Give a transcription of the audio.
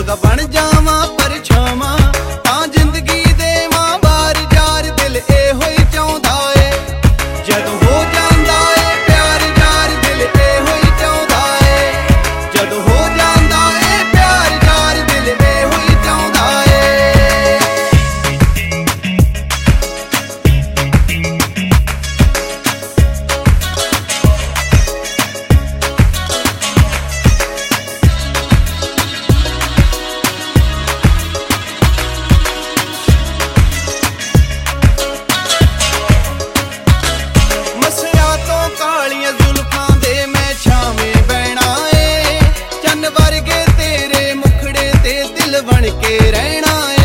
ਉਹਦਾ ਬਣ ਜਾਵਾਂ ਪਰਛਾਵਾਂ ਤਾਂ ਜ਼ਿੰਦਗੀ ਦੇਵਾਂ ਵਾਰ ਯਾਰ ਦਿਲ ਇਹੋ ਹੀ ਚਾਹੁੰਦਾ ਏ ਜਦੋਂ ਹੋ ਜਾਂਦਾ ਏ ਪਿਆਰ ਯਾਰ ਦਿਲ ਇਹੋ ਹੀ ਚਾਹੁੰਦਾ ਏ ਜਦੋਂ ਹੋ ਜਾਂਦਾ ਏ ਪਿਆਰ ਯਾਰ ਦਿਲ ਇਹੋ ਹੀ ਚਾਹੁੰਦਾ ਏ ਕਾਲੀਆਂ ਜ਼ੁਲਫਾਂ ਦੇ ਮੈਂ ਛਾਵੇਂ ਬਹਿਣਾ ਏ ਚੰਨ ਵਰਗੇ ਤੇਰੇ ਮੁਖੜੇ ਤੇ ਦਿਲ ਬਣ ਕੇ ਰਹਿਣਾ ਏ